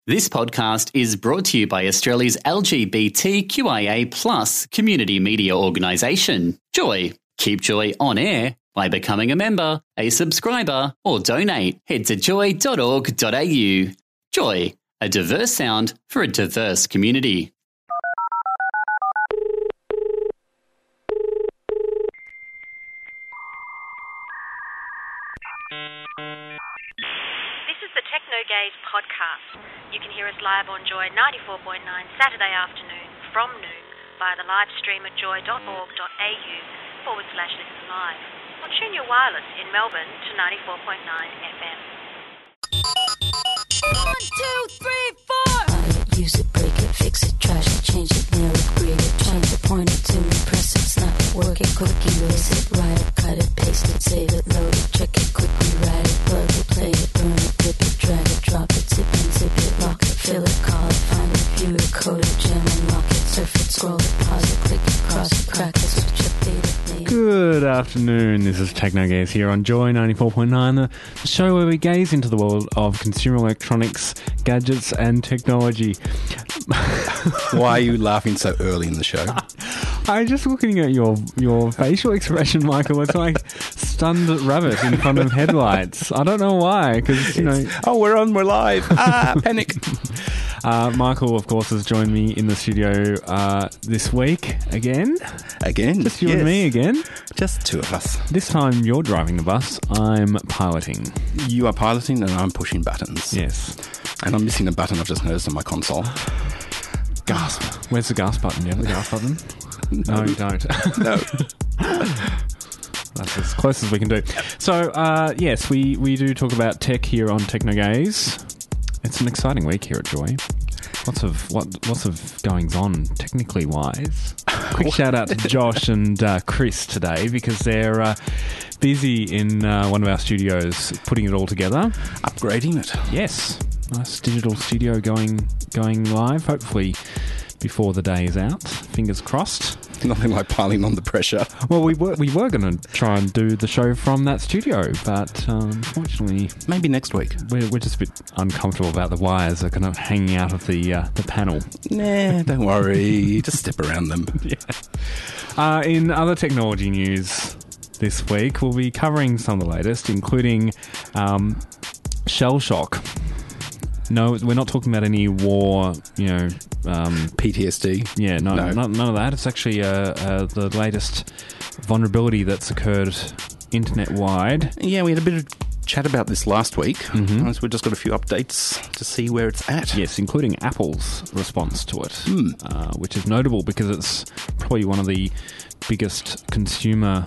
This podcast is brought to you by Australia's LGBTQIA+ community media organisation, Joy. Keep Joy on air by becoming a member, a subscriber, or donate. Head to joy.org.au. Joy, a diverse sound for a diverse community. This is the Techno Gaze podcast. You can hear us live on Joy 94.9 Saturday afternoon from noon via the live stream at joy.org.au/listen live. Or tune your wireless in Melbourne to 94.9 FM. 1, 2, 3, 4. Use it, break it, fix it, trash it, change it, nail it, grade it, change it, point it to me, press it, snap it, work it, quick erase it, write it, cut it, paste it, save it, load it, check it, quickly write it, plug it, play it, burn it, rip it, drag it, drop it, zip and zip it, lock it, fill it, call it, find it, view it, code it, jam and lock it, surf it, scroll it, pause it, click it, cross it, crack it, switch it, date it, name it. Good afternoon, this is Techno Gaze here on Joy 94.9, the show where we gaze into the world of consumer electronics, gadgets and technology. Why are you laughing so early in the show? I'm just looking at your facial expression, Michael. It's like stunned rabbit in front of headlights. I don't know why, because, you know... Oh, we're live. Panic. Michael, of course, has joined me in the studio this week again. Again? Just you and me again. Just two of us. This time you're driving the bus, I'm piloting. You are piloting and I'm pushing buttons. Yes. And I'm missing a button I've just noticed on my console. Gasp. Where's the gas button? Do you have the gas button? No, you don't. No. That's as close as we can do. So, yes, we do talk about tech here on Techno Gaze. It's an exciting week here at Joy. Lots of goings on, technically wise. Quick shout out to Josh and Chris today because they're busy in one of our studios putting it all together. Upgrading it. Yes. Nice digital studio going live, hopefully before the day is out. Fingers crossed. Nothing like piling on the pressure. Well, we were going to try and do the show from that studio, but unfortunately... Maybe next week. We're just a bit uncomfortable about the wires that are kind of hanging out of the panel. Nah, don't worry. Just step around them. Yeah. In other technology news this week, we'll be covering some of the latest, including shell shock. No, we're not talking about any war, PTSD. Yeah, no. None of that. It's actually the latest vulnerability that's occurred internet-wide. Yeah, we had a bit of chat about this last week. Mm-hmm. So we've just got a few updates to see where it's at. Yes, including Apple's response to it, which is notable because it's probably one of the biggest consumer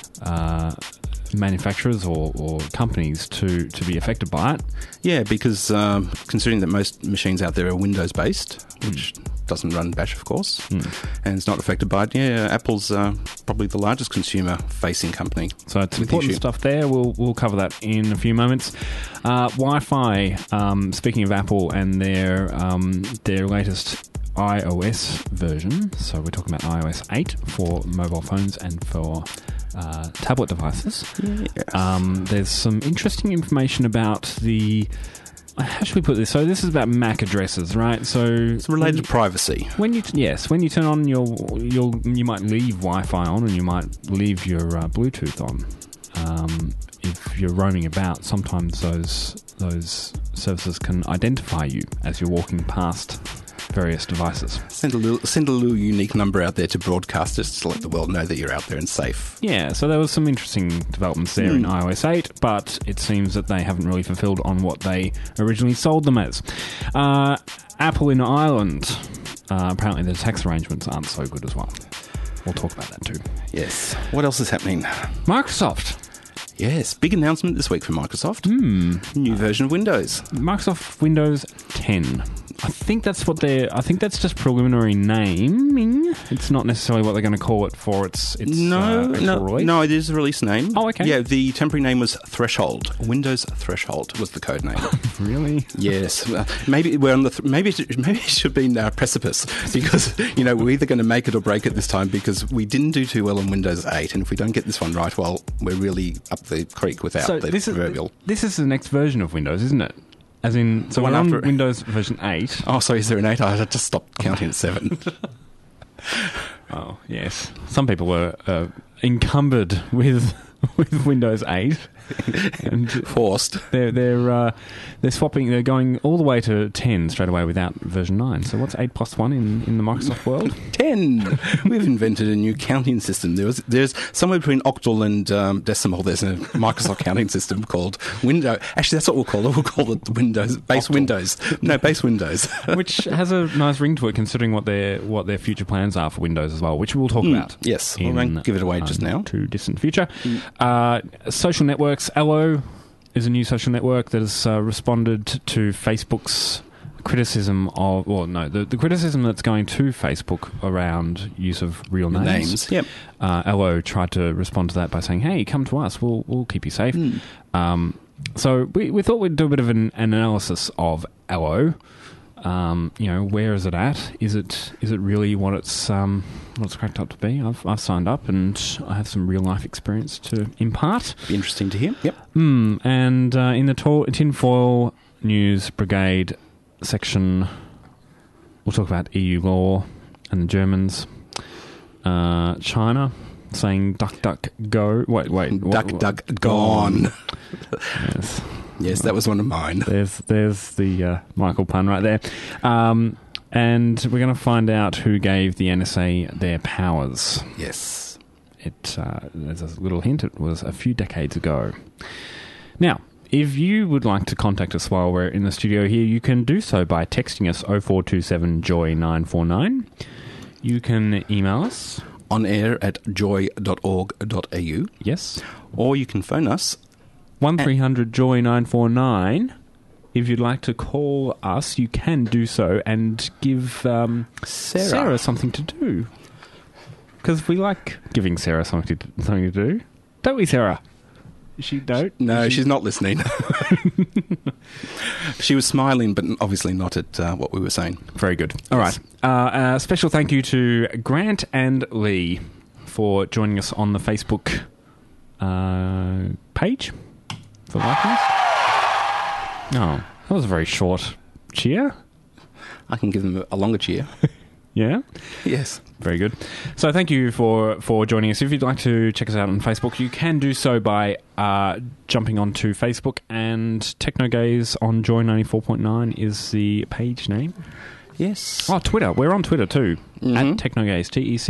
manufacturers or companies to be affected by it. Yeah, because considering that most machines out there are Windows-based, which doesn't run Bash, of course, and it's not affected by it. Yeah, Apple's probably the largest consumer-facing company. So it's important stuff there. We'll cover that in a few moments. Wi-Fi, speaking of Apple and their latest iOS version, so we're talking about iOS 8 for mobile phones and for tablet devices. Yes. There's some interesting information about the... How should we put this? So this is about MAC addresses, right? So it's related to privacy. When you turn on you might leave Wi-Fi on and you might leave your Bluetooth on. If you're roaming about, sometimes those services can identify you as you're walking past various devices. Send a little unique number out there to broadcasters to let the world know that you're out there and safe. Yeah, so there was some interesting developments there in iOS 8, but it seems that they haven't really fulfilled on what they originally sold them as. Apple in Ireland, apparently the tax arrangements aren't so good as well. We'll talk about that too. Yes. What else is happening? Microsoft. Yes, big announcement this week from Microsoft. New version of Windows. Microsoft Windows 10. I think that's just preliminary naming. It's not necessarily what they're going to call it for its release. No, it is a release name. Oh, okay. Yeah, the temporary name was Threshold. Windows Threshold was the code name. Really? Yes. Maybe we're on the maybe it should be Precipice, because we're either going to make it or break it this time, because we didn't do too well on Windows 8, and if we don't get this one right, well, we're really up the creek without the proverbial. This is the next version of Windows, isn't it? As in, so one we're on after it. Windows version 8. Oh, sorry, is there an 8? I just stopped counting at 7. Oh, yes. Some people were encumbered with Windows 8. And Forced. they're swapping. They're going all the way to 10 straight away without version 9. So what's 8 plus 1 in the Microsoft world? 10. We've invented a new counting system. There's somewhere between octal and decimal. There's a Microsoft counting system called Windows. Actually, that's what we'll call it. We'll call it Windows base Octal. Windows. No, base Windows. Which has a nice ring to it, considering what their future plans are for Windows as well, which we'll talk about. Yes, we won't give it away just now. Too distant future. Social networks. Allo is a new social network that has responded to Facebook's criticism of, the criticism that's going to Facebook around use of real names. Yep. Allo tried to respond to that by saying, "Hey, come to us. We'll keep you safe." So we thought we'd do a bit of an analysis of Allo. Where is it at? Is it really what it's cracked up to be? I've signed up and I have some real life experience to impart. Be interesting to hear. Yep. And in the tinfoil news brigade section, we'll talk about EU law and the Germans. China saying duck, duck, go. Wait. Duck, gone. Yes. Yes, that was one of mine. There's the Michael pun right there. And we're going to find out who gave the NSA their powers. Yes. There's a little hint. It was a few decades ago. Now, if you would like to contact us while we're in the studio here, you can do so by texting us 0427-JOY949. You can email us. On air at joy.org.au. Yes. Or you can phone us. 1300-JOY949. If you'd like to call us, you can do so and give Sarah something to do. Because we like giving Sarah something to do. Don't we, Sarah? She don't? No, she's not listening. She was smiling, but obviously not at what we were saying. Very good. All right. Special thank you to Grant and Lee for joining us on the Facebook page for liking us. Oh, that was a very short cheer. I can give them a longer cheer. Yeah? Yes. Very good. So thank you for joining us. If you'd like to check us out on Facebook, you can do so by jumping onto Facebook, and Technogaze on Joy 94.9 is the page name. Yes. Oh, Twitter. We're on Twitter too. At Technogaze.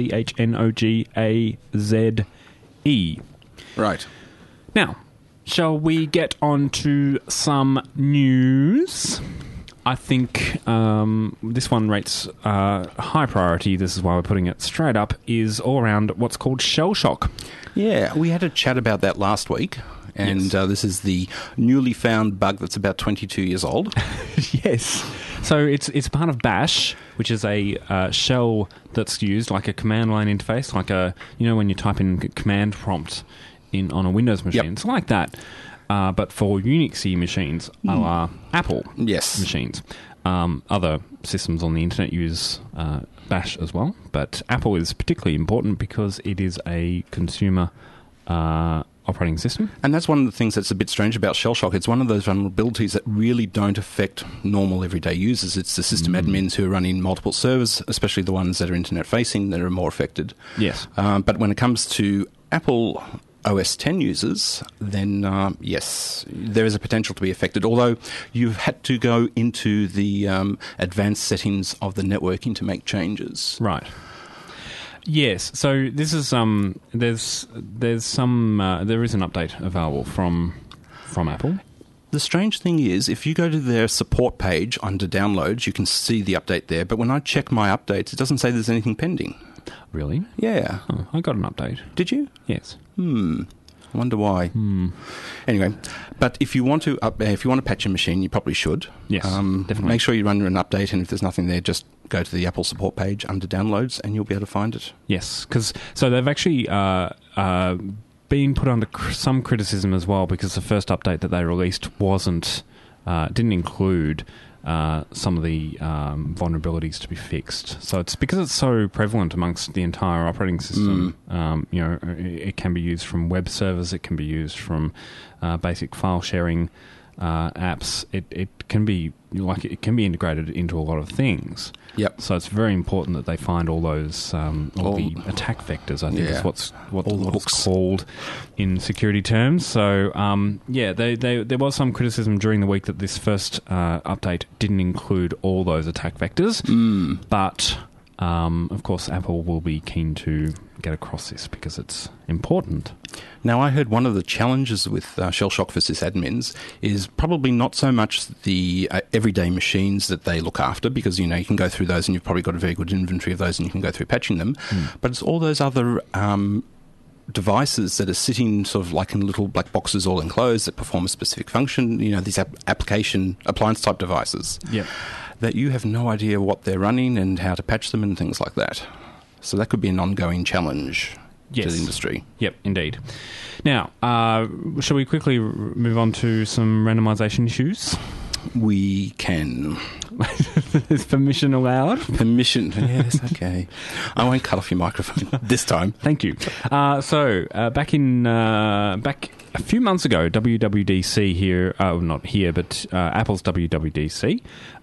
TECHNOGAZE. Right. Now, shall we get on to some news? I think this one rates high priority. This is why we're putting it straight up, is all around what's called shell shock. Yeah, we had a chat about that last week. And this is the newly found bug that's about 22 years old. Yes. So it's part of Bash, which is a shell that's used like a command line interface, like when you type in command prompt on a Windows machine. It's like that. But for Unix-y machines, a la Apple machines. Other systems on the internet use Bash as well, but Apple is particularly important because it is a consumer operating system. And that's one of the things that's a bit strange about shell shock. It's one of those vulnerabilities that really don't affect normal everyday users. It's the system admins who are running multiple servers, especially the ones that are internet-facing, that are more affected. Yes. But when it comes to Apple OS X users, then yes, there is a potential to be affected, although you've had to go into the advanced settings of the networking to make changes. Right. Yes. So this is there is an update available from Apple. The strange thing is, if you go to their support page under downloads, you can see the update there. But when I check my updates, it doesn't say there's anything pending. Really? Yeah. Oh, I got an update. Did you? Yes. I wonder why. Anyway, but if you want to patch your machine, you probably should. Yes, definitely. Make sure you run an update, and if there's nothing there, just go to the Apple support page under downloads, and you'll be able to find it. Yes, so they've actually been put under some criticism as well, because the first update that they released didn't include some of the vulnerabilities to be fixed. So it's because it's so prevalent amongst the entire operating system. It can be used from web servers, it can be used from basic file sharing apps, it can be integrated into a lot of things. Yep. So it's very important that they find all those all the attack vectors. I think is what's called in security terms. So there was some criticism during the week that this first update didn't include all those attack vectors, but of course Apple will be keen to get across this because it's important. Now, I heard one of the challenges with Shell Shock for sysadmins is probably not so much the everyday machines that they look after, because, you can go through those and you've probably got a very good inventory of those and you can go through patching them, but it's all those other devices that are sitting sort of like in little black boxes all enclosed that perform a specific function, these appliance-type devices, that you have no idea what they're running and how to patch them and things like that. So that could be an ongoing challenge to the industry. Yep, indeed. Now, shall we quickly move on to some randomisation issues? We can. Is permission allowed? Permission, yes, okay. I won't cut off your microphone this time. Thank you. So, back a few months ago, WWDC here, not here, but Apple's WWDC,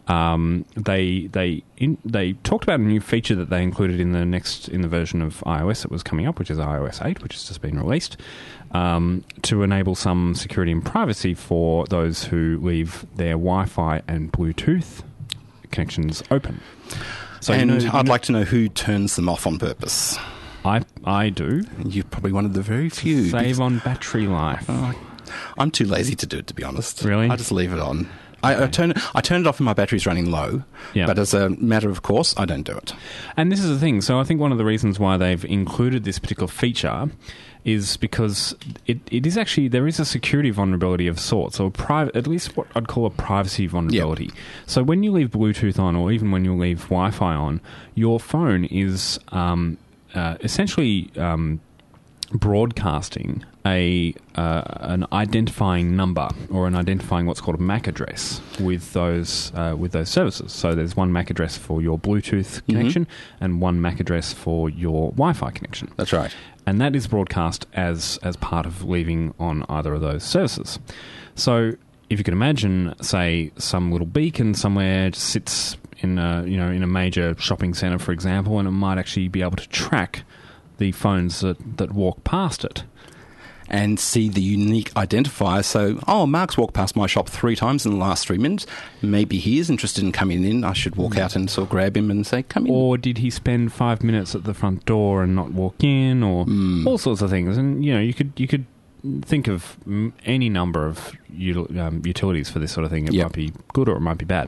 they talked about a new feature that they included in the version of iOS that was coming up, which is iOS 8, which has just been released, to enable some security and privacy for those who leave their Wi-Fi and Bluetooth connections open. So I'd like to know who turns them off on purpose. I do. You're probably one of the very few. Save on battery life. I'm too lazy to do it, to be honest. Really? I just leave it on. I turn it off when my battery's running low, but as a matter of course, I don't do it. And this is the thing. So I think one of the reasons why they've included this particular feature is because it is actually, there is a security vulnerability of sorts, or at least what I'd call a privacy vulnerability. Yep. So when you leave Bluetooth on, or even when you leave Wi-Fi on, your phone is essentially broadcasting an identifying number, or an identifying what's called a MAC address with those services. So there's one MAC address for your Bluetooth connection and one MAC address for your Wi-Fi connection. That's right. And that is broadcast as part of leaving on either of those services. So if you can imagine, say, some little beacon somewhere just sits in a major shopping centre, for example, and it might actually be able to track the phones that walk past it. And see the unique identifier. So, Mark's walked past my shop 3 times in the last 3 minutes. Maybe he is interested in coming in. I should walk out and sort of grab him and say, come in. Or did he spend 5 minutes at the front door and not walk in, or all sorts of things. And, you could think of any number of utilities for this sort of thing. It might be good or it might be bad.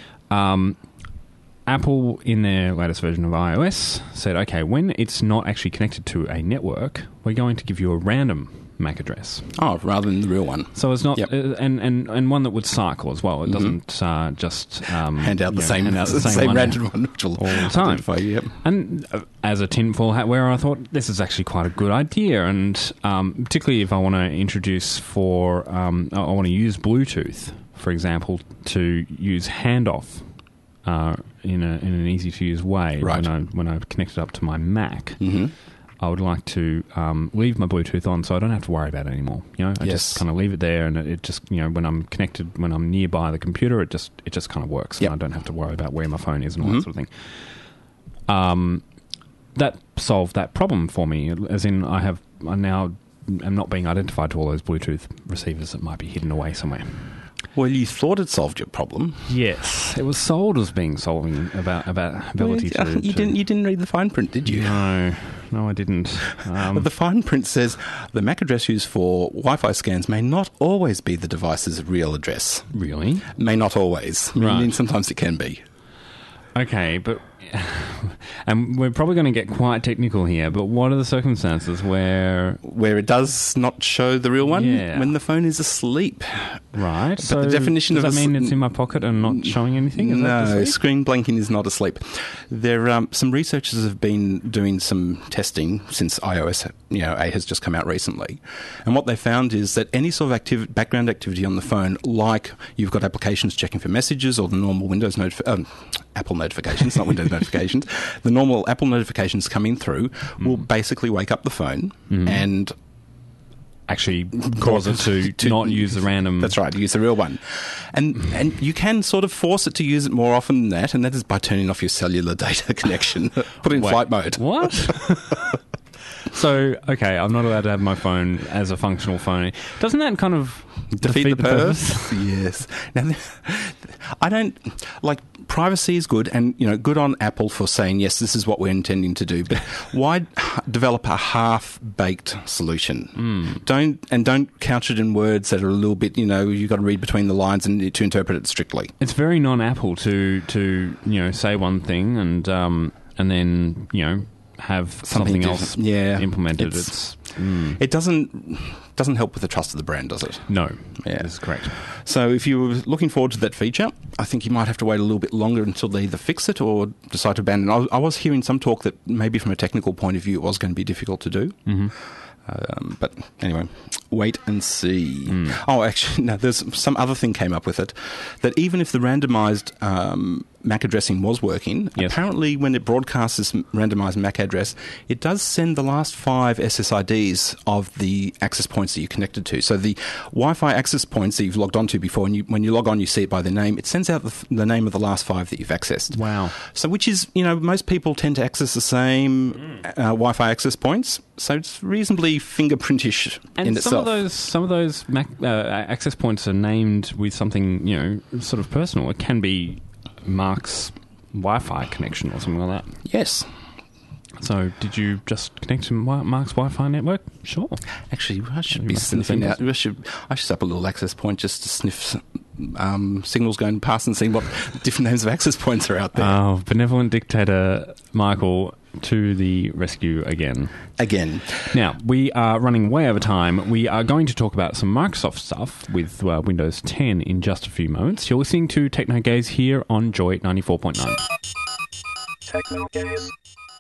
Apple, in their latest version of iOS, said, okay, when it's not actually connected to a network, we're going to give you a random MAC address. Oh, rather than the real one. So it's not, and one that would cycle as well. It doesn't just hand out the same random one all the time. Yep. And as a tinfoil hat wearer, I thought this is actually quite a good idea, and particularly if I want to introduce I want to use Bluetooth, for example, to use handoff. In an easy to use way, right. when I connect it up to my Mac, I would like to leave my Bluetooth on, so I don't have to worry about it anymore. I just kind of leave it there, and it just when I'm connected, when I'm nearby the computer, it just kind of works. Yep. And I don't have to worry about where my phone is and all that sort of thing. That solved that problem for me, as in I now am not being identified to all those Bluetooth receivers that might be hidden away somewhere. Well, you thought it solved your problem. Yes, it was sold as being solving about ability to. You didn't read the fine print, did you? No, I didn't. But the fine print says the MAC address used for Wi-Fi scans may not always be the device's real address. Really? May not always. Right. I mean, sometimes it can be. Okay, but and we're probably going to get quite technical here, but what are the circumstances where it does not show the real one? Yeah. When the phone is asleep. Right. But so the definition does that mean it's in my pocket and not showing anything? No, screen blanking is not asleep. There, some researchers have been doing some testing since iOS 8 has just come out recently, and what they found is that any sort of background activity on the phone, like you've got applications checking for messages or the normal Windows Apple notifications, not Windows notifications, the normal Apple notifications coming through will basically wake up the phone and actually cause it to not use the random... That's right, use the real one. And you can sort of force it to use it more often than that, and that is by turning off your cellular data connection. Put it in flight mode. What? So, okay, I'm not allowed to have my phone as a functional phone. Doesn't that kind of defeat the purpose? Yes. Now, I don't... Like, privacy is good, and, good on Apple for saying, yes, this is what we're intending to do, but why develop a half-baked solution? Don't couch it in words that are a little bit, you've got to read between the lines and to interpret it strictly. It's very non-Apple to say one thing and then, have something else implemented. It doesn't help with the trust of the brand, does it? No, yeah, that's correct. So if you were looking forward to that feature, I think you might have to wait a little bit longer until they either fix it or decide to abandon it. I was hearing some talk that maybe from a technical point of view it was going to be difficult to do. But anyway, wait and see. Oh, actually, no, there's some other thing came up with it, that even if the randomised MAC addressing was working, apparently when it broadcasts this randomised MAC address, it does send the last 5 SSIDs of the access points that you're connected to. So the Wi-Fi access points that you've logged onto before, and when you log on, you see it by their name, it sends out the name of the last 5 that you've accessed. Wow. So which is, most people tend to access the same Wi-Fi access points, so it's reasonably fingerprintish in itself. And some of those Mac, access points are named with something, sort of personal. It can be Mark's Wi-Fi connection or something like that. Yes. So, did you just connect to Mark's Wi-Fi network? Sure. Actually, I should be sniffing out. I should set up a little access point just to sniff signals going past and seeing what different names of access points are out there. Oh, benevolent dictator Michael to the rescue again. Now, we are running way over time. We are going to talk about some Microsoft stuff with Windows 10 in just a few moments. You're listening to Techno Gaze here on Joy 94.9. Techno Gaze.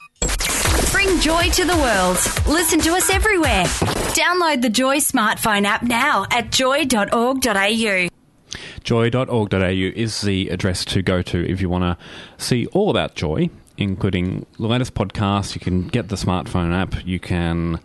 Bring joy to the world. Listen to us everywhere. Download the Joy smartphone app now at joy.org.au. Joy.org.au is the address to go to if you want to see all about Joy, including the latest podcasts. You can get the smartphone app. You can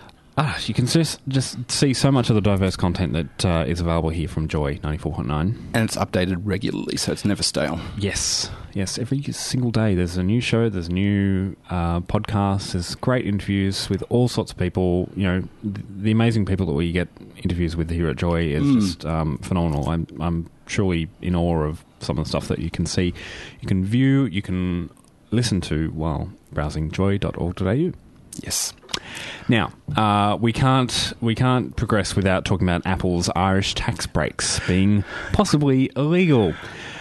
just see so much of the diverse content that is available here from Joy 94.9. And it's updated regularly, so it's never stale. Yes. Every single day there's a new show, there's a new podcast, there's great interviews with all sorts of people. The amazing people that we get interviews with here at Joy is just phenomenal. I'm truly in awe of some of the stuff that you can see, you can view, you can listen to while browsing joy.org.au. Yes. Now, we can't progress without talking about Apple's Irish tax breaks being possibly illegal.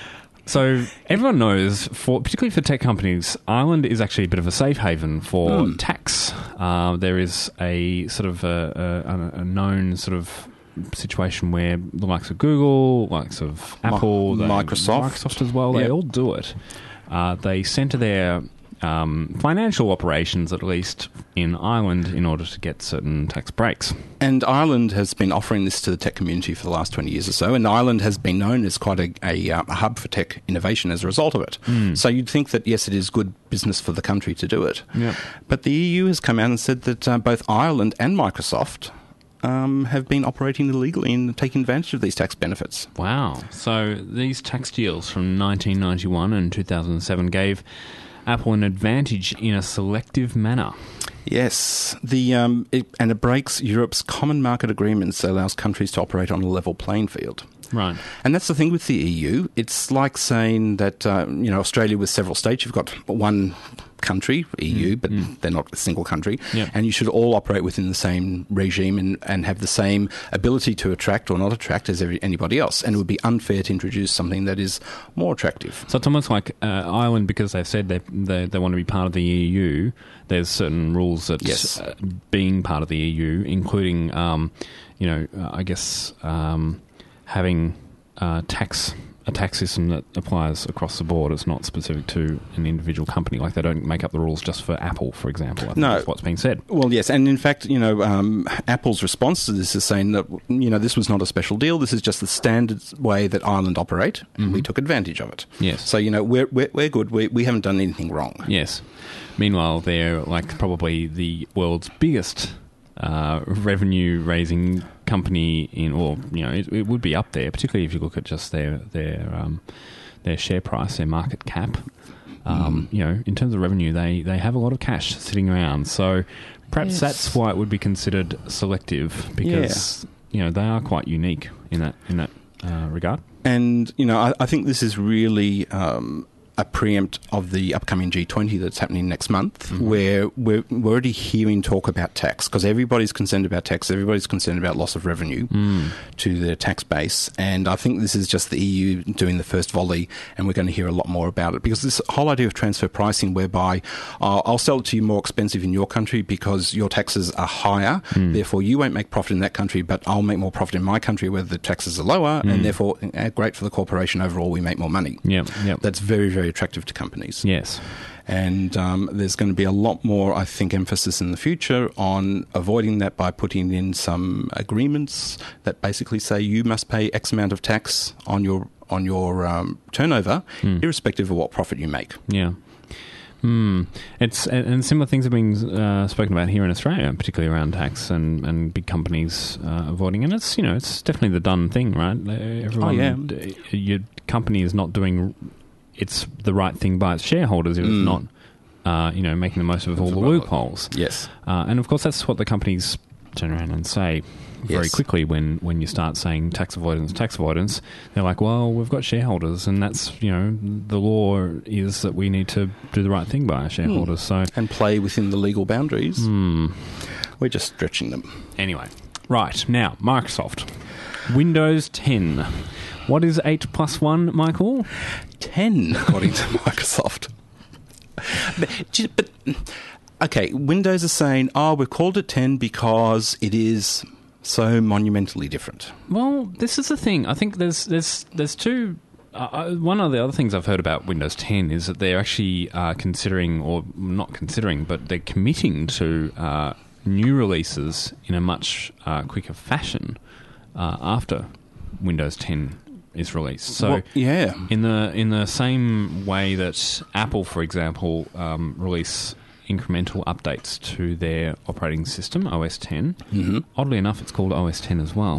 So everyone knows, particularly for tech companies, Ireland is actually a bit of a safe haven for tax. There is a sort of a known sort of situation where the likes of Google, likes of Apple, Microsoft as well, they all do it. They centre their financial operations, at least, in Ireland in order to get certain tax breaks. And Ireland has been offering this to the tech community for the last 20 years or so, and Ireland has been known as quite a hub for tech innovation as a result of it. So you'd think that, yes, it is good business for the country to do it. Yep. But the EU has come out and said that both Ireland and Microsoft have been operating illegally and taking advantage of these tax benefits. Wow. So these tax deals from 1991 and 2007 gave Apple an advantage in a selective manner. Yes, and it breaks Europe's common market agreements that allows countries to operate on a level playing field. Right. And that's the thing with the EU. It's like saying that, Australia with several states, you've got one country, EU, but they're not a single country, and you should all operate within the same regime and have the same ability to attract or not attract as anybody else. And it would be unfair to introduce something that is more attractive. So it's almost like Ireland, because they've said they want to be part of the EU, there's certain rules that being part of the EU, including, having a tax system that applies across the board. It's not specific to an individual company. Like, they don't make up the rules just for Apple, for example. I think that's what's being said. Well, yes, and in fact, Apple's response to this is saying that, this was not a special deal. This is just the standard way that Ireland operate, and we took advantage of it. Yes. So, we're good. We haven't done anything wrong. Yes. Meanwhile, they're like probably the world's biggest revenue raising company it would be up there, particularly if you look at just their share price, their market cap. In terms of revenue, they have a lot of cash sitting around. So perhaps that's why it would be considered selective, because they are quite unique in that regard. And I think this is really a preempt of the upcoming G20 that's happening next month, where we're already hearing talk about tax, because everybody's concerned about tax, everybody's concerned about loss of revenue to their tax base, and I think this is just the EU doing the first volley, and we're going to hear a lot more about it, because this whole idea of transfer pricing, whereby I'll sell it to you more expensive in your country because your taxes are higher, therefore you won't make profit in that country, but I'll make more profit in my country where the taxes are lower, and therefore great for the corporation overall, we make more money. That's very, very attractive to companies. Yes. And there's going to be a lot more, I think, emphasis in the future on avoiding that by putting in some agreements that basically say you must pay X amount of tax on your turnover, irrespective of what profit you make. Yeah. It's and similar things are being spoken about here in Australia, particularly around tax and big companies avoiding. And it's it's definitely the done thing, right? Everyone, your company is not doing it's the right thing by its shareholders if it's not, making the most of all the loopholes. Yes. And of course, that's what the companies turn around and say very quickly when you start saying tax avoidance. They're like, well, we've got shareholders, and that's, the law is that we need to do the right thing by our shareholders. So and play within the legal boundaries. We're just stretching them. Anyway, right, now, Microsoft. Windows 10. What is 8 plus 1, Michael? 10, according to Microsoft. But okay, Windows is saying, we've called it 10 because it is so monumentally different. Well, this is the thing. I think there's two... one of the other things I've heard about Windows 10 is that they're actually considering, or not considering, but they're committing to new releases in a much quicker fashion after Windows 10 is released. So in the same way that Apple, for example, release incremental updates to their operating system, OS 10. Oddly enough, it's called OS 10 as well.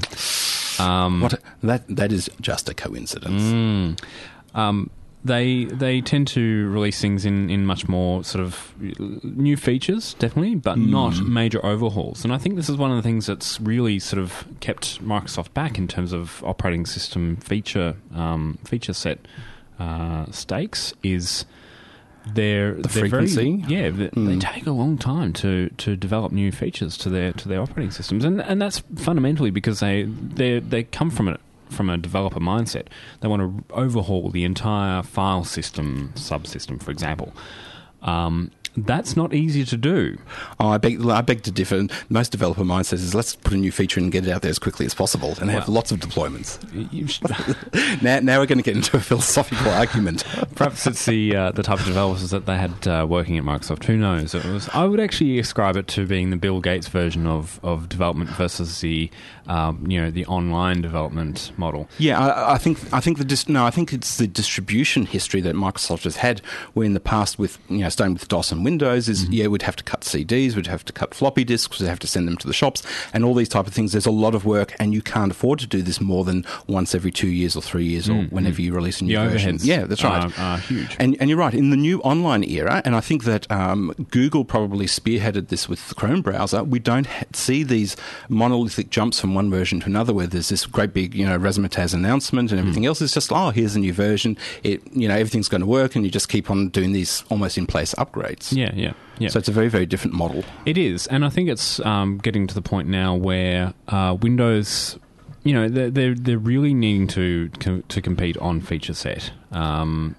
That is just a coincidence. They tend to release things in much more sort of new features, definitely, but not major overhauls. And I think this is one of the things that's really sort of kept Microsoft back in terms of operating system feature set stakes is the frequency. They take a long time to develop new features to their operating systems, and that's fundamentally because they come from a developer mindset. They want to overhaul the entire file system, subsystem, for example. That's not easy to do. I beg to differ. Most developer mindsets is let's put a new feature and get it out there as quickly as possible and have lots of deployments. Now we're going to get into a philosophical argument. Perhaps it's the type of developers that they had working at Microsoft. Who knows? I would actually ascribe it to being the Bill Gates version of development versus the online development model. Yeah, I think it's the distribution history that Microsoft has had, where in the past with starting with DOS and Windows is we'd have to cut CDs, we'd have to cut floppy disks, we'd have to send them to the shops, and all these type of things. There's a lot of work, and you can't afford to do this more than once every 2 years or 3 years or whenever you release a new version. Yeah, that's right. Are huge. And you're right, in the new online era, and I think that Google probably spearheaded this with the Chrome browser, we don't see these monolithic jumps from one version to another where there's this great big razzmatazz announcement and everything else is just, here's a new version, everything's going to work, and you just keep on doing these almost in place upgrades. Yeah. So it's a very, very different model. It is, and I think it's getting to the point now where Windows, they're really needing to compete on feature set. OS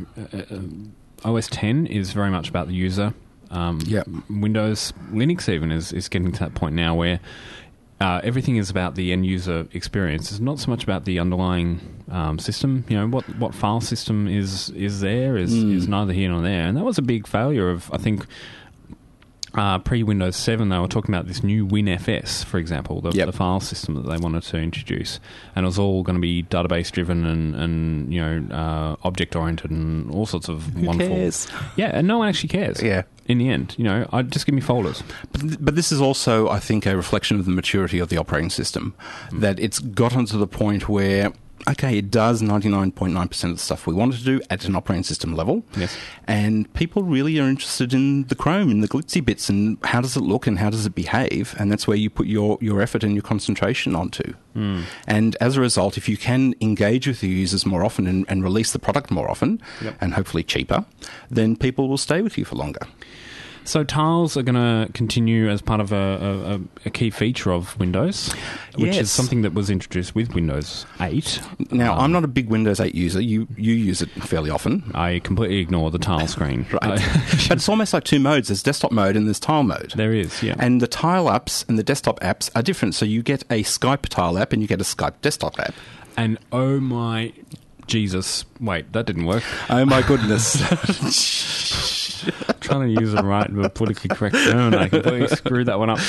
10 is very much about the user. Windows, Linux even is getting to that point now where everything is about the end user experience. It's not so much about the underlying system. What file system is there is neither here nor there. And that was a big failure of, I think, pre-Windows 7, they were talking about this new WinFS, for example, the file system that they wanted to introduce. And it was all going to be database-driven and object-oriented and all sorts of wonderful... Who cares? Yeah, and no one actually cares. Yeah. in the end. I'd just give me folders. But this is also, I think, a reflection of the maturity of the operating system, that it's gotten to the point where, okay, it does 99.9% of the stuff we wanted to do at an operating system level. Yes. And people really are interested in the Chrome and the glitzy bits and how does it look and how does it behave. And that's where you put your effort and your concentration onto. And as a result, if you can engage with your users more often and release the product more often, and hopefully cheaper, then people will stay with you for longer. So tiles are going to continue as part of a key feature of Windows, which is something that was introduced with Windows 8. Now, I'm not a big Windows 8 user. You use it fairly often. I completely ignore the tile screen. Right. But it's almost like two modes. There's desktop mode and there's tile mode. There is, yeah. And the tile apps and the desktop apps are different. So you get a Skype tile app and you get a Skype desktop app. And oh my Jesus. Wait, that didn't work. Oh my goodness. Trying to use the right but politically correct term, and I completely screwed that one up.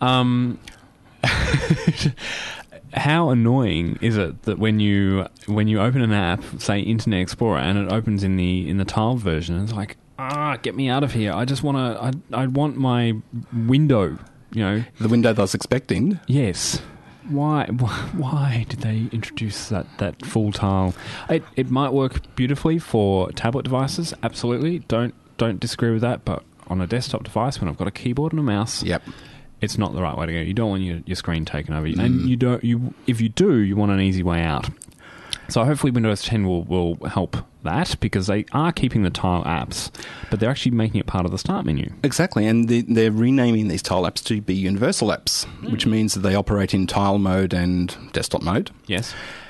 How annoying is it that when you open an app, say Internet Explorer, and it opens in the tiled version, it's like, get me out of here. I just want I want my window, The window that I was expecting. Yes. Why did they introduce that full tile? It might work beautifully for tablet devices, absolutely. Don't disagree with that, but on a desktop device, when I've got a keyboard and a mouse, it's not the right way to go. You don't want your screen taken over, and if you do, you want an easy way out. So hopefully Windows 10 will help that, because they are keeping the tile apps, but they're actually making it part of the start menu. Exactly, and they're renaming these tile apps to be universal apps, which means that they operate in tile mode and desktop mode. Yes.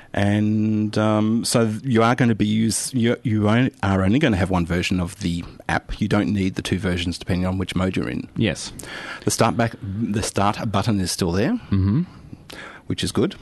And so you are going to you are only going to have one version of the app. You don't need the two versions depending on which mode you're in. Yes. The start button is still there, which is good.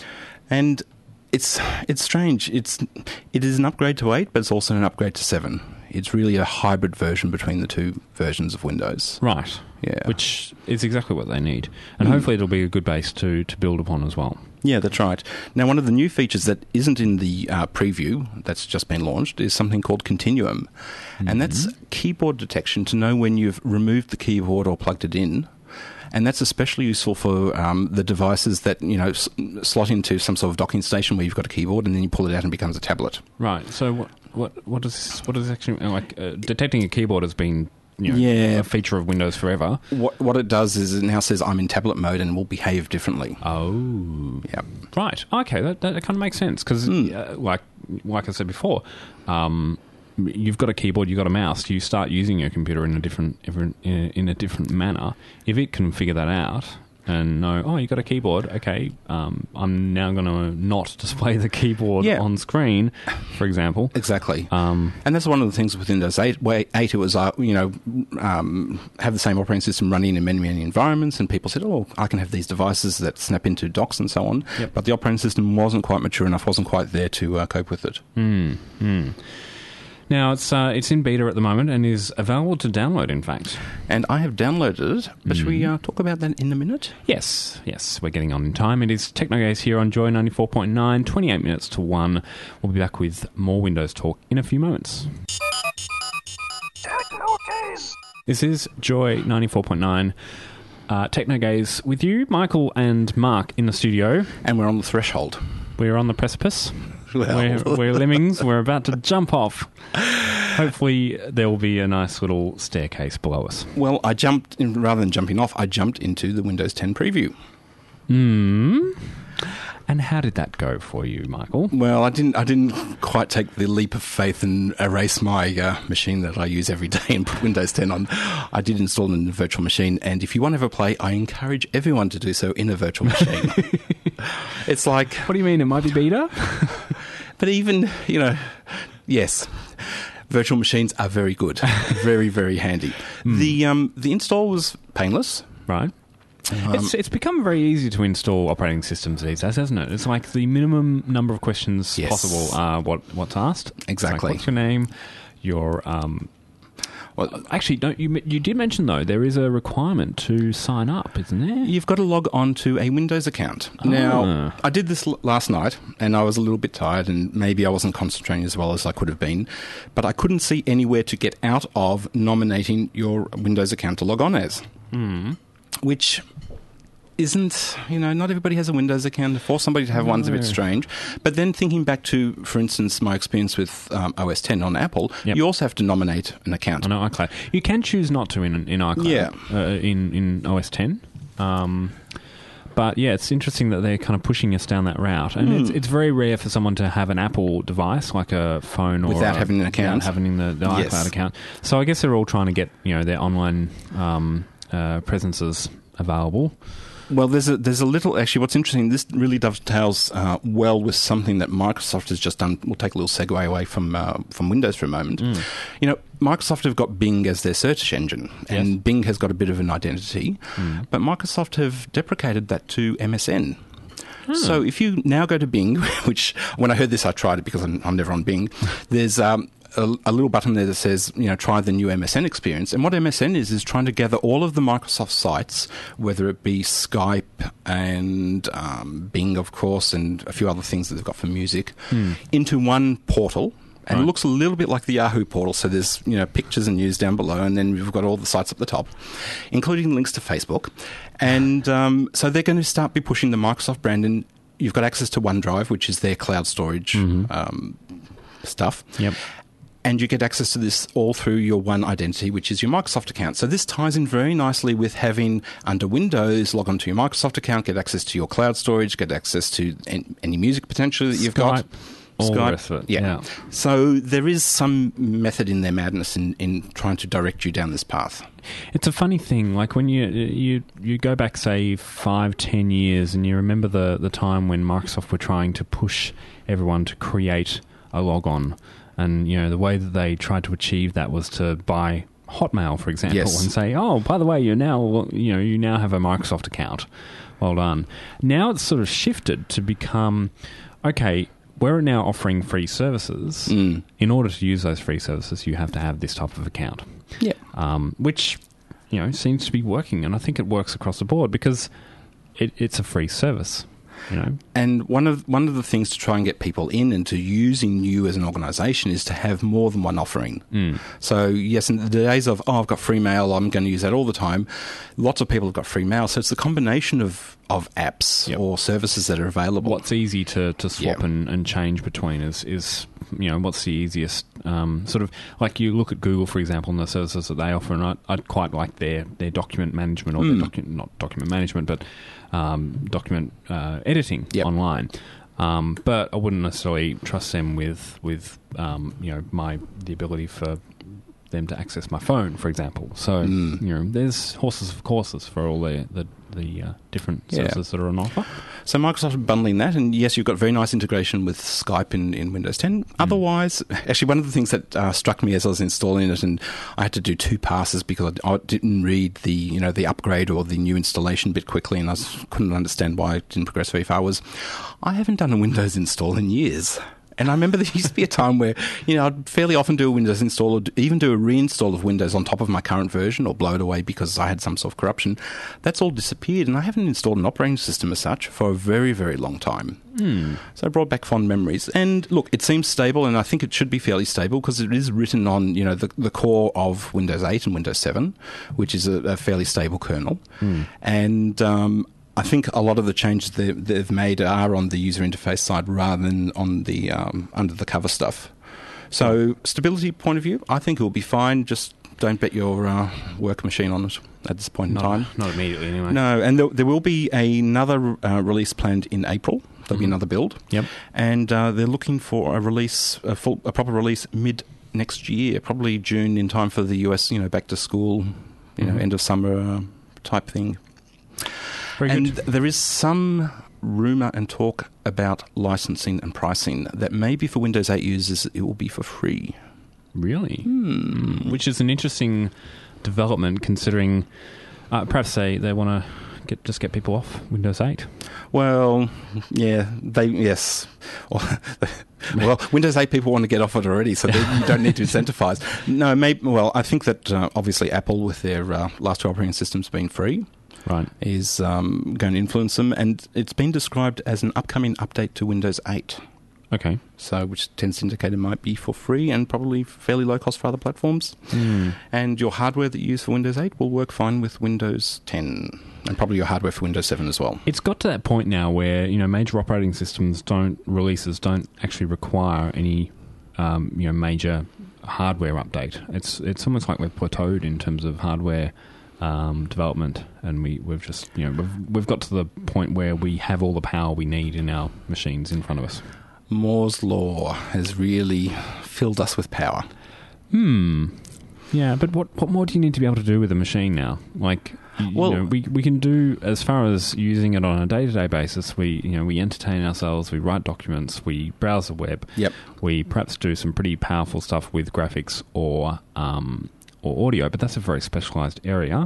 And it's strange. It is an upgrade to 8, but it's also an upgrade to 7. It's really a hybrid version between the two versions of Windows. Right. Yeah. Which is exactly what they need. And hopefully it'll be a good base to build upon as well. Yeah, that's right. Now, one of the new features that isn't in the preview that's just been launched is something called Continuum. And that's keyboard detection to know when you've removed the keyboard or plugged it in. And that's especially useful for the devices that, slot into some sort of docking station where you've got a keyboard and then you pull it out and it becomes a tablet. Right. So what is actually, like, detecting a keyboard has been a feature of Windows forever. What it does is it now says I'm in tablet mode and will behave differently. Oh. Yep. Right. Okay, that kind of makes sense, because, like I said before, you've got a keyboard, you've got a mouse, you start using your computer in a different manner. If it can figure that out and know, you've got a keyboard, okay, I'm now going to not display the keyboard on screen, for example. Exactly. And that's one of the things with Windows 8. Where 8, it was, have the same operating system running in many, many environments, and people said, I can have these devices that snap into docks and so on. Yep. But the operating system wasn't quite mature enough, wasn't quite there to cope with it. Now, it's in beta at the moment and is available to download, in fact. And I have downloaded it, but should we talk about that in a minute? Yes, we're getting on in time. It is TechnoGaze here on Joy 94.9, 28 minutes to 1. We'll be back with more Windows talk in a few moments. TechnoGaze. This is Joy 94.9. TechnoGaze with you, Michael and Mark, in the studio. And we're on the threshold. We're on the precipice. We're lemmings. We're about to jump off. Hopefully there will be a nice little staircase below us. Well, rather than jumping off, I jumped into the Windows 10 preview. And how did that go for you, Michael? Well, I didn't quite take the leap of faith and erase my machine that I use every day and put Windows 10 on. I did install it in a virtual machine, and if you want to ever play, I encourage everyone to do so in a virtual machine. It's like... What do you mean? It might be beta? But even, yes, virtual machines are very good. Very, very handy. The install was painless. Right. It's become very easy to install operating systems these days, hasn't it? It's like the minimum number of questions possible are what's asked. Exactly. Like, what's your name? Your Well, Actually, don't you did mention, though, there is a requirement to sign up, isn't there? you've got to log on to a Windows account. Now, I did this last night, and I was a little bit tired, and maybe I wasn't concentrating as well as I could have been, but I couldn't see anywhere to get out of nominating your Windows account to log on as, which isn't, not everybody has a Windows account. To force somebody to have one's a bit strange. But then thinking back to, for instance, my experience with OS 10 on Apple, you also have to nominate an account. On iCloud. You can choose not to in iCloud. Yeah. In OS 10. But yeah, it's interesting that they're kind of pushing us down that route. And it's very rare for someone to have an Apple device, like a phone, or without having an account. Without having the iCloud account. So I guess they're all trying to get, their online presences available. Well, there's a little... Actually, what's interesting, this really dovetails well with something that Microsoft has just done. We'll take a little segue away from Windows for a moment. Microsoft have got Bing as their search engine, and Bing has got a bit of an identity, but Microsoft have deprecated that to MSN. So if you now go to Bing, which when I heard this, I tried it because I'm never on Bing, there's... a little button there that says, try the new MSN experience. And what MSN is trying to gather all of the Microsoft sites, whether it be Skype and Bing, of course, and a few other things that they've got for music, into one portal. And it looks a little bit like the Yahoo portal. So there's, pictures and news down below, and then we've got all the sites up the top, including links to Facebook. And so they're going to start be pushing the Microsoft brand, and you've got access to OneDrive, which is their cloud storage stuff. Yep. And you get access to this all through your one identity, which is your Microsoft account. So this ties in very nicely with having, under Windows, log on to your Microsoft account, get access to your cloud storage, get access to any music potentially that you've got. All the rest of it. Yeah. So there is some method in their madness in trying to direct you down this path. It's a funny thing, like when you go back, say, 5-10 years, and you remember the time when Microsoft were trying to push everyone to create a log-on. And, the way that they tried to achieve that was to buy Hotmail, for example, and say, oh, by the way, you now have a Microsoft account. Well done. Now it's sort of shifted to become, okay, we're now offering free services. In order to use those free services, you have to have this type of account. Yeah. Which, seems to be working. And I think it works across the board because it's a free service. And one of the things to try and get people in and to using you as an organisation is to have more than one offering. So yes, in the days of I've got free mail, I'm going to use that all the time. Lots of people have got free mail, so it's the combination of apps or services that are available. What's easy to swap and change between is what's the easiest sort of, like you look at Google, for example, and the services that they offer, and I'd quite like their document management, or their not document management, but document editing online. But I wouldn't necessarily trust them with the ability for them to access my phone, for example. So there's horses of courses for all the different services that are on offer. So Microsoft are bundling that, and yes, you've got very nice integration with Skype in Windows 10. Otherwise, actually, one of the things that struck me as I was installing it, and I had to do 2 passes because I didn't read the upgrade or the new installation bit quickly, and I couldn't understand why it didn't progress very far, was I haven't done a Windows install in years. And I remember there used to be a time where, I'd fairly often do a Windows install, or even do a reinstall of Windows on top of my current version, or blow it away because I had some sort of corruption. That's all disappeared, and I haven't installed an operating system as such for a very, very long time. So I brought back fond memories. And look, it seems stable, and I think it should be fairly stable because it is written on, the core of Windows 8 and Windows 7, which is a fairly stable kernel. And I think a lot of the changes they've made are on the user interface side rather than on the under the cover stuff. So, stability point of view, I think it will be fine. Just don't bet your work machine on it at this point in time. Not immediately, anyway. No, and there will be another release planned in April. There'll be another build. Yep. And they're looking for a proper release mid next year, probably June, in time for the US, back to school, end of summer type thing. And there is some rumour and talk about licensing and pricing that maybe for Windows 8 users it will be for free. Really? Which is an interesting development, considering perhaps they want to just get people off Windows 8. Well, yeah, yes. Well, Windows 8 people want to get off it already, so you don't need to incentivise. No, maybe. Well, I think that obviously Apple, with their last two operating systems being free, right, is going to influence them, and it's been described as an upcoming update to Windows 8. Okay. So, which tends to indicate it might be for free and probably fairly low cost for other platforms. And your hardware that you use for Windows 8 will work fine with Windows 10, and probably your hardware for Windows 7 as well. It's got to that point now where, major operating systems releases don't actually require any, major hardware update. It's almost like we've plateaued in terms of hardware development, and we've just, we've got to the point where we have all the power we need in our machines in front of us. Moore's Law has really filled us with power. Yeah, but what more do you need to be able to do with a machine now? Like, we can do, as far as using it on a day-to-day basis, we entertain ourselves, we write documents, we browse the web. Yep. We perhaps do some pretty powerful stuff with graphics or audio, but that's a very specialised area.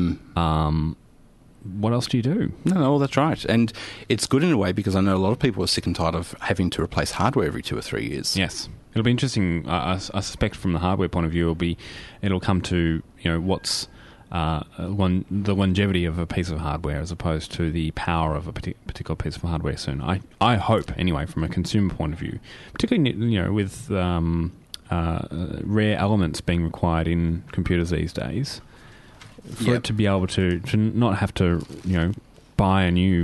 What else do you do? No, that's right. And it's good in a way because I know a lot of people are sick and tired of having to replace hardware every 2 or 3 years. Yes. It'll be interesting. I suspect from the hardware point of view, it'll come to, what's the longevity of a piece of hardware as opposed to the power of a particular piece of hardware soon. I hope, anyway, from a consumer point of view, particularly, with rare elements being required in computers these days, for it to be able to not have to, buy a new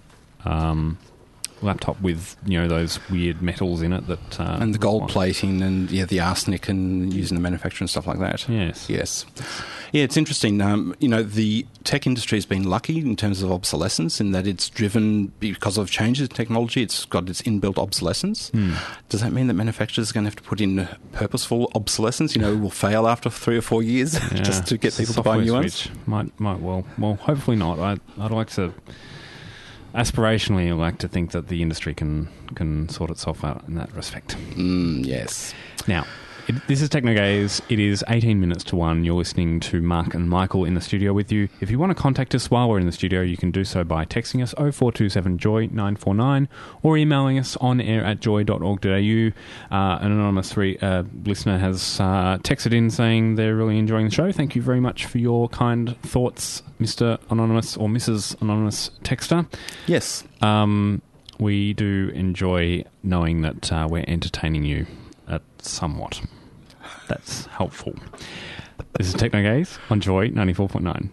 laptop with, those weird metals in it that... and the gold plating and, the arsenic and using the manufacturer and stuff like that. Yes. Yeah, it's interesting. The tech industry has been lucky in terms of obsolescence in that it's driven, because of changes in technology, it's got its inbuilt obsolescence. Does that mean that manufacturers are going to have to put in purposeful obsolescence? Will fail after 3 or 4 years just to get people to buy new ones? Might well, hopefully not. I'd like to... Aspirationally, I like to think that the industry can sort itself out in that respect. Yes. Now, this is Technogaze. It is 18 minutes to 1. You're listening to Mark and Michael in the studio with you. If you want to contact us while we're in the studio, you can do so by texting us 0427-JOY-949 or emailing us on air at joy.org.au. An anonymous listener has texted in saying they're really enjoying the show. Thank you very much for your kind thoughts, Mr. Anonymous or Mrs. Anonymous Texter. Yes. We do enjoy knowing that we're entertaining you somewhat. That's helpful. This is Technogaze on Joy 94.9.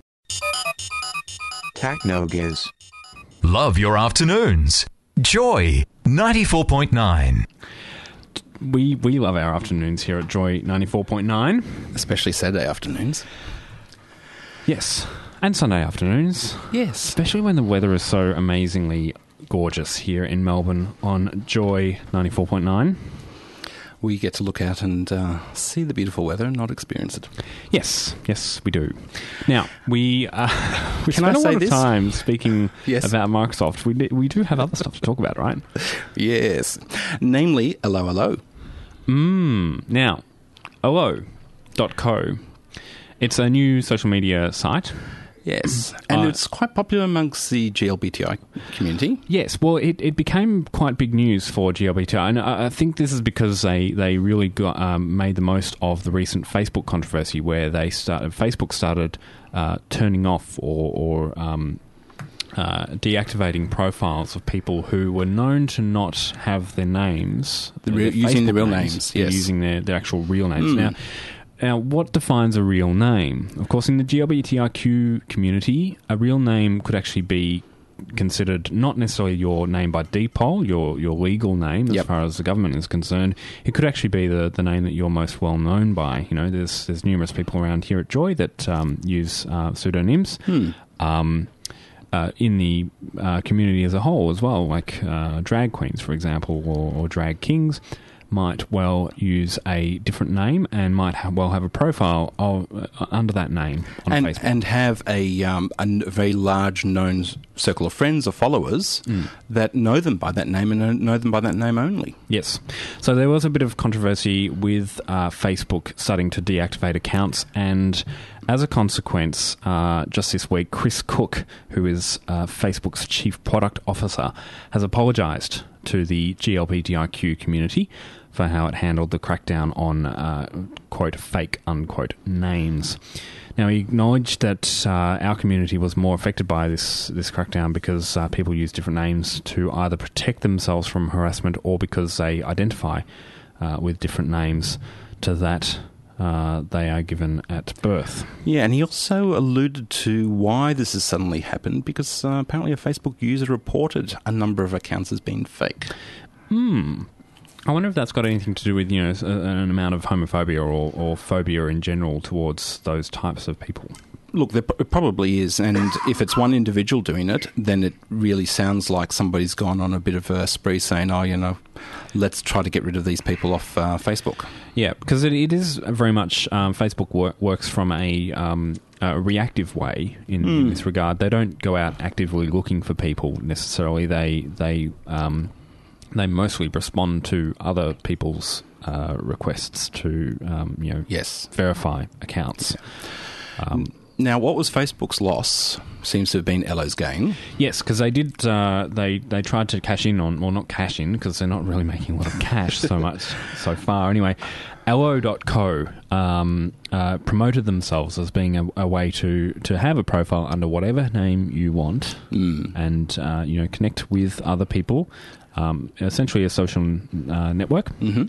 Technogaze. Love your afternoons. Joy 94.9. We love our afternoons here at Joy 94.9. Especially Saturday afternoons. Yes. And Sunday afternoons. Yes. Especially when the weather is so amazingly gorgeous here in Melbourne on Joy 94.9. We get to look out and see the beautiful weather and not experience it. Yes, we do. Now, we spent a lot of time speaking about Microsoft. We do have other stuff to talk about, right? Yes. Namely, Allo. Now, allo.co. It's a new social media site. Yes, and it's quite popular amongst the GLBTI community. Yes, well, it became quite big news for GLBTI, and I think this is because they really made the most of the recent Facebook controversy, where Facebook started turning off or deactivating profiles of people who were known to not have their names, using their real names, yes, using their actual real names. Now, what defines a real name? Of course, in the GLBTIQ community, a real name could actually be considered not necessarily your name by default, your legal name as far as the government is concerned. It could actually be the name that you're most well known by. There's numerous people around here at Joy that use pseudonyms. In the community as a whole as well, like drag queens, for example, or drag kings, might well use a different name and might have a profile under that name on Facebook. And have a very large known circle of friends or followers that know them by that name and know them by that name only. Yes. So there was a bit of controversy with Facebook starting to deactivate accounts, and as a consequence, just this week, Chris Cook, who is Facebook's Chief Product Officer, has apologised to the GLBTIQ community for how it handled the crackdown on, quote, fake, unquote, names. Now, he acknowledged that our community was more affected by this crackdown because people use different names to either protect themselves from harassment or because they identify with different names to that they are given at birth. Yeah, and he also alluded to why this has suddenly happened, because apparently a Facebook user reported a number of accounts as being fake. I wonder if that's got anything to do with, an amount of homophobia or phobia in general towards those types of people. Look, it probably is, and if it's one individual doing it, then it really sounds like somebody's gone on a bit of a spree saying, let's try to get rid of these people off Facebook. Yeah, because it is very much, Facebook works from a reactive way in this regard. They don't go out actively looking for people necessarily. They mostly respond to other people's requests to, verify accounts. Yeah. Now, what was Facebook's loss seems to have been Ello's gain. Yes, because they did. They tried to cash in on, well, not cash in because they're not really making a lot of cash so far. Anyway, Ello.co promoted themselves as being a way to have a profile under whatever name you want, and connect with other people. Essentially, a social network,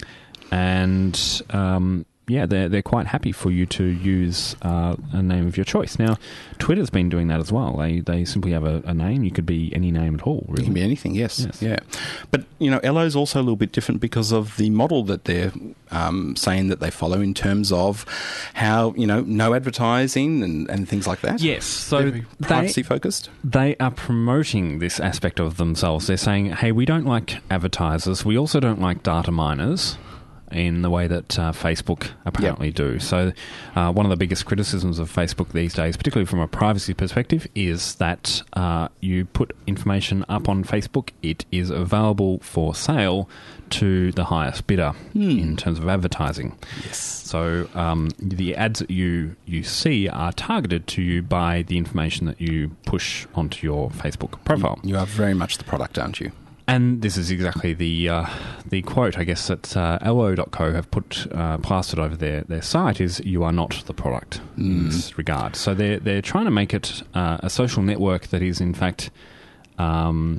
and. They're quite happy for you to use a name of your choice. Now, Twitter's been doing that as well. They simply have a name. You could be any name at all, really. You can be anything, yes. Yeah. But, Ello's also a little bit different because of the model that they're saying that they follow in terms of how, no advertising and things like that. Yes. So privacy-focused. They are promoting this aspect of themselves. They're saying, hey, we don't like advertisers. We also don't like data miners, in the way that Facebook apparently do. So one of the biggest criticisms of Facebook these days, particularly from a privacy perspective, is that you put information up on Facebook, it is available for sale to the highest bidder in terms of advertising. Yes. So the ads that you see are targeted to you by the information that you push onto your Facebook profile. You are very much the product, aren't you? And this is exactly the quote, I guess, that Ello.co have put plastered over their site is, you are not the product in this regard. So they're trying to make it a social network that is, in fact, something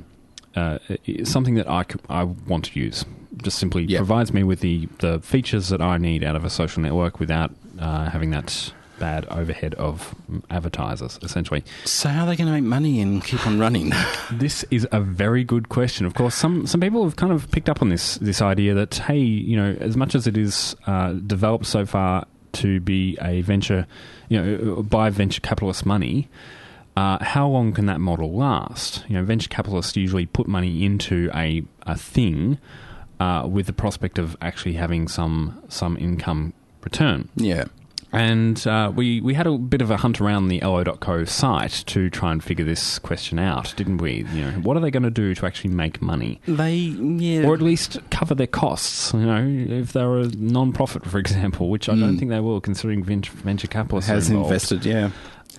that I want to use. Just simply provides me with the features that I need out of a social network without having that bad overhead of advertisers, essentially. So how are they going to make money and keep on running? This is a very good question. Of course, some people have kind of picked up on this idea that, hey, as much as it is developed so far to be a venture, by venture capitalist money, how long can that model last? Venture capitalists usually put money into a thing with the prospect of actually having some income return. Yeah. And we had a bit of a hunt around the Ello.co site to try and figure this question out, didn't we? What are they going to do to actually make money? Or at least cover their costs, if they're a non-profit, for example, which I don't think they will, considering venture capitalists has involved. Invested, yeah.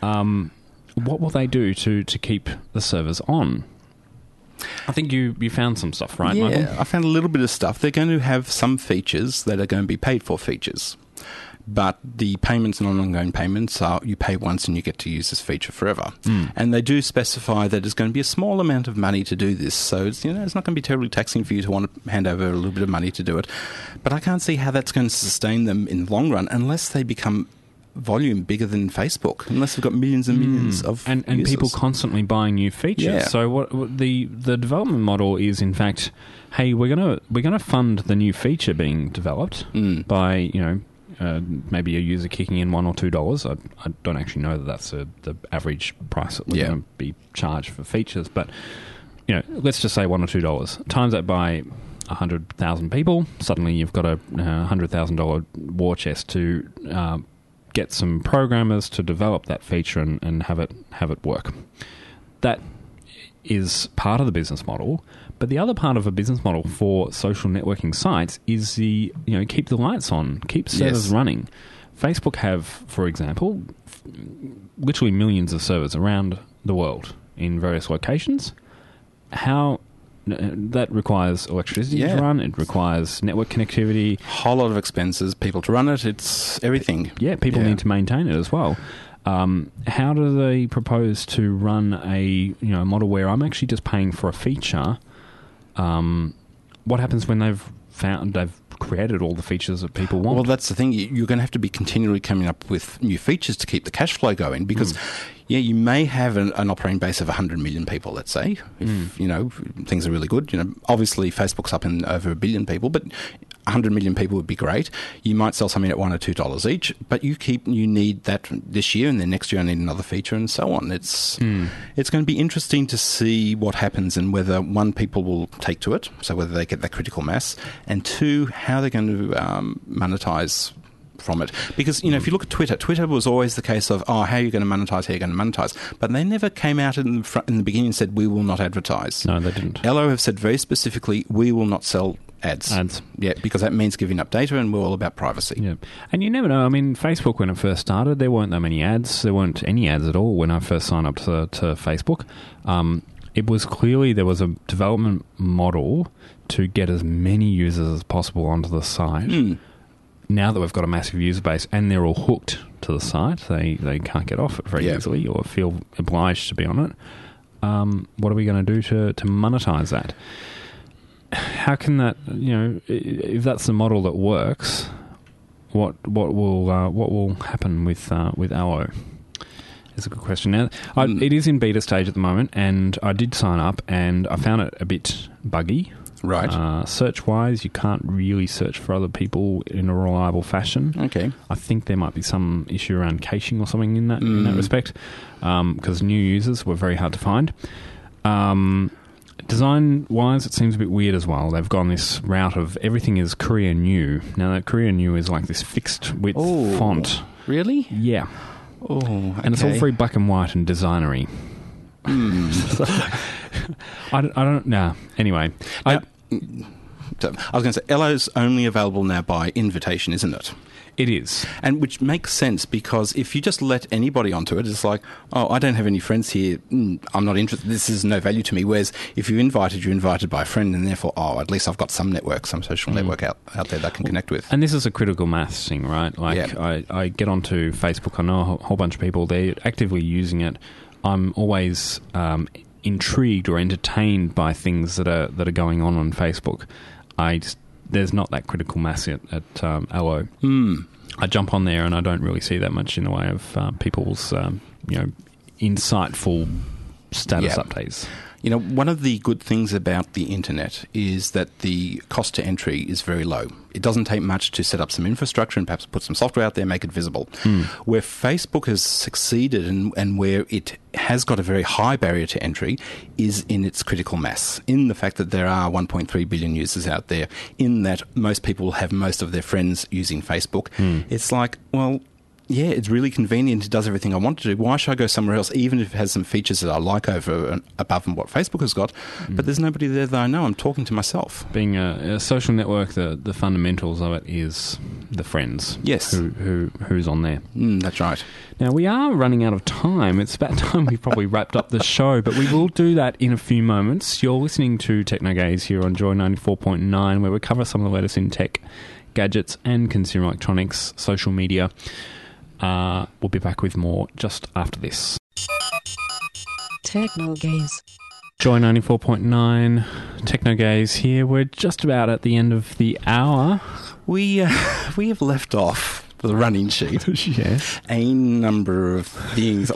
What will they do to keep the servers on? I think you found some stuff, right, Michael? Yeah, I found a little bit of stuff. They're going to have some features that are going to be paid-for features. But the payments and ongoing payments are you pay once and you get to use this feature forever. And they do specify that it's going to be a small amount of money to do this. So it's not going to be terribly taxing for you to want to hand over a little bit of money to do it. But I can't see how that's going to sustain them in the long run unless they become volume bigger than Facebook, unless they've got millions and millions of and users. People constantly buying new features. Yeah. So what the development model is, in fact, hey, we're gonna fund the new feature being developed by maybe a user kicking in $1 or $2. I don't actually know that that's the average price that we're going to be charged for features, but let's just say $1 or $2. Times that by 100,000 people, suddenly you've got a $100,000 war chest to get some programmers to develop that feature and have it work. That is part of the business model, but the other part of a business model for social networking sites is keep the lights on, keep servers running. Facebook have, for example, literally millions of servers around the world in various locations. How that requires electricity to run, it requires network connectivity, whole lot of expenses, people to run it, it's everything. People need to maintain it as well. How do they propose to run a model where I'm actually just paying for a feature? What happens when they've created all the features that people want? Well, that's the thing. You're going to have to be continually coming up with new features to keep the cash flow going because, you may have an operating base of 100 million people, let's say, if, things are really good. Obviously, Facebook's up in over 1 billion people, but 100 million people would be great. You might sell something at $1 or $2 each, but you need that this year, and then next year I need another feature, and so on. It's going to be interesting to see what happens and whether, one, people will take to it, so whether they get that critical mass, and two, how they're going to monetize from it. Because, if you look at Twitter was always the case of, how are you going to monetize, how are you going to monetize? But they never came out in the beginning and said, we will not advertise. No, they didn't. Ello have said very specifically, we will not sell ads. Yeah, because that means giving up data, and we're all about privacy. Yeah. And you never know. I mean, Facebook, when it first started, there weren't that many ads. There weren't any ads at all when I first signed up to Facebook. It was clearly there was a development model to get as many users as possible onto the site. Now that we've got a massive user base and they're all hooked to the site, they can't get off it very easily or feel obliged to be on it. What are we going to do to monetize that? How can that, if that's the model that works, what will happen with Allo? Is a good question. Now, it is in beta stage at the moment, and I did sign up, and I found it a bit buggy. Right. Search-wise, you can't really search for other people in a reliable fashion. Okay. I think there might be some issue around caching or something in that respect, because new users were very hard to find. Design-wise, it seems a bit weird as well. They've gone this route of everything is Courier New. Now, that Courier New is like this fixed-width font. Really? Yeah. Oh, okay. And it's all very black and white and designery. I don't know. Anyway. I was going to say, Ello's only available now by invitation, isn't it? It is. And which makes sense, because if you just let anybody onto it, it's like, I don't have any friends here, I'm not interested, this is no value to me. Whereas if you're invited by a friend, and therefore, at least I've got some network, some social network out there that I can connect with. And this is a critical maths thing, right? Like, I get onto Facebook, I know a whole bunch of people, they're actively using it. I'm always intrigued or entertained by things that are going on Facebook. There's not that critical mass at Allo. I jump on there and I don't really see that much in the way of people's insightful status updates. One of the good things about the internet is that the cost to entry is very low. It doesn't take much to set up some infrastructure and perhaps put some software out there, make it visible. Where Facebook has succeeded and where it has got a very high barrier to entry is in its critical mass, in the fact that there are 1.3 billion users out there, in that most people have most of their friends using Facebook. It's like, well, yeah, it's really convenient. It does everything I want to do. Why should I go somewhere else, even if it has some features that I like over and above and what Facebook has got? But there's nobody there that I know. I'm talking to myself. Being a social network, the fundamentals of it is the friends. Yes. Who's on there. That's right. Now, we are running out of time. It's about time we probably wrapped up the show, but we will do that in a few moments. You're listening to Technogaze here on Joy 94.9, where we cover some of the latest in tech, gadgets, and consumer electronics, social media. We'll be back with more just after this. Technogaze. Joy 94.9, Technogaze here. We're just about at the end of the hour. We have left off the running sheet. Yes. A number of things.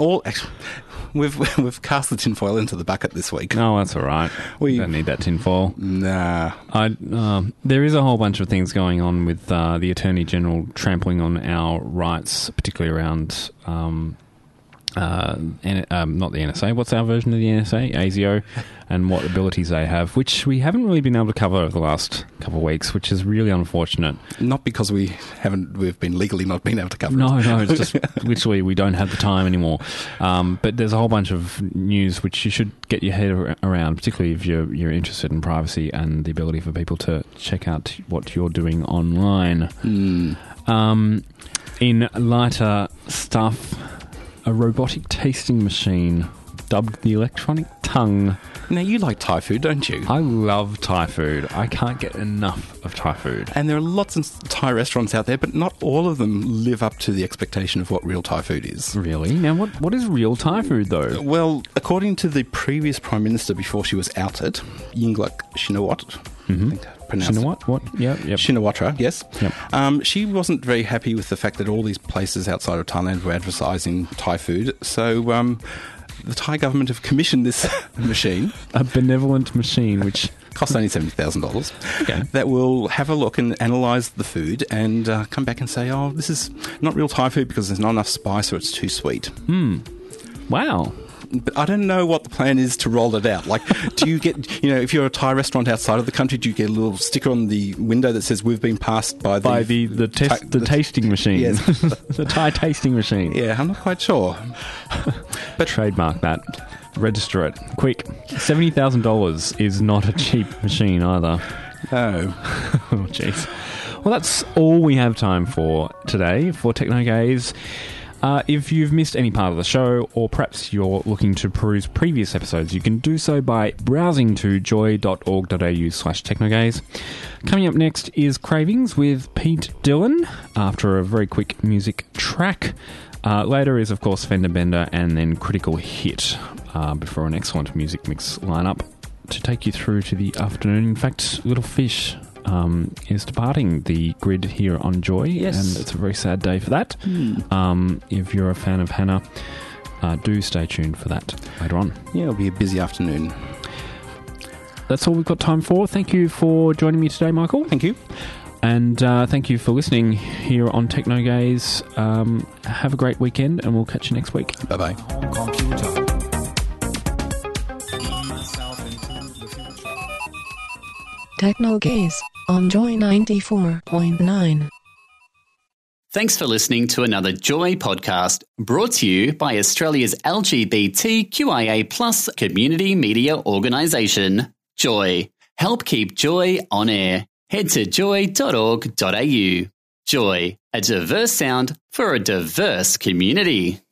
We've cast the tinfoil into the bucket this week. No, that's all right. We don't need that tinfoil. Nah. There is a whole bunch of things going on with the Attorney General trampling on our rights, particularly around not the NSA. What's our version of the NSA? ASIO, and what abilities they have, which we haven't really been able to cover over the last couple of weeks, which is really unfortunate. Not because we've been legally not been able to cover it. No, it's just literally we don't have the time anymore. But there's a whole bunch of news which you should get your head around, particularly if you're interested in privacy and the ability for people to check out what you're doing online. In lighter stuff, a robotic tasting machine dubbed the electronic tongue. Now, you like Thai food, don't you? I love Thai food. I can't get enough of Thai food. And there are lots of Thai restaurants out there, but not all of them live up to the expectation of what real Thai food is. Really? Now, what is real Thai food, though? Well, according to the previous Prime Minister before she was outed, Yingluck Shinawatra, I think I pronounced it. What? Yep. Shinawatra, yes. Yep. She wasn't very happy with the fact that all these places outside of Thailand were advertising Thai food, so the Thai government have commissioned this machine. A benevolent machine, which costs only $70,000. Okay. That will have a look and analyse the food and come back and say, oh, this is not real Thai food because there's not enough spice or it's too sweet. Wow. But I don't know what the plan is to roll it out. Like, do you get, if you're a Thai restaurant outside of the country, do you get a little sticker on the window that says we've been passed by the tasting machine? Yes. The Thai tasting machine. Yeah, I'm not quite sure. But trademark that. Register it. Quick. $70,000 is not a cheap machine either. No. Oh, jeez. Well, that's all we have time for today for Techno Gaze. If you've missed any part of the show, or perhaps you're looking to peruse previous episodes, you can do so by browsing to joy.org.au/technogaze. Coming up next is Cravings with Pete Dillon, after a very quick music track. Later is, of course, Fender Bender, and then Critical Hit, before an excellent music mix lineup to take you through to the afternoon. In fact, Little Fish is departing the grid here on Joy, and it's a very sad day for that. If you're a fan of Hannah, do stay tuned for that later on. Yeah, it'll be a busy afternoon. That's all we've got time for. Thank you for joining me today, Michael. Thank you. And thank you for listening here on Techno Gaze. Have a great weekend, and we'll catch you next week. Bye-bye. Techno Gaze on Joy 94.9. Thanks for listening to another Joy podcast brought to you by Australia's LGBTQIA+ community media organisation, Joy. Help keep Joy on air. Head to joy.org.au. Joy, a diverse sound for a diverse community.